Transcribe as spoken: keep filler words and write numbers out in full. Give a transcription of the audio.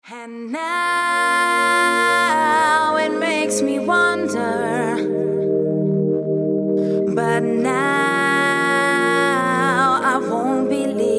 And now it makes me wonder, but now I won't believe.